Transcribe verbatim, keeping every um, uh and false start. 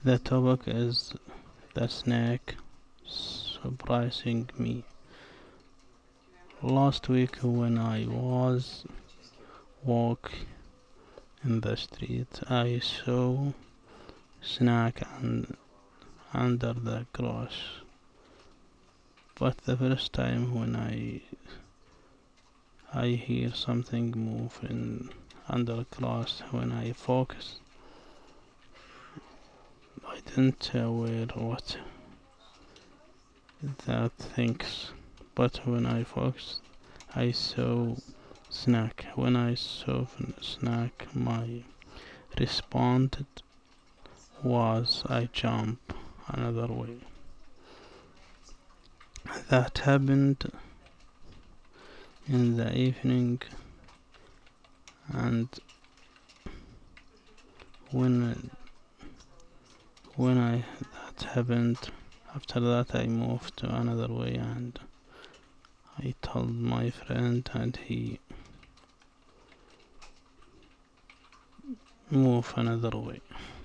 The topic is the snake surprising me. Last week when I was walking in the street, I saw snake and under the grass. But the first time when I I hear something moving under grass, when I focus, I didn't aware what that thinks. But when I focused, I saw snack. When I saw snack, my responded was I jump another way. That happened in the evening, and when when I that happened, after that I moved to another way, and I told my friend, and he moved another way.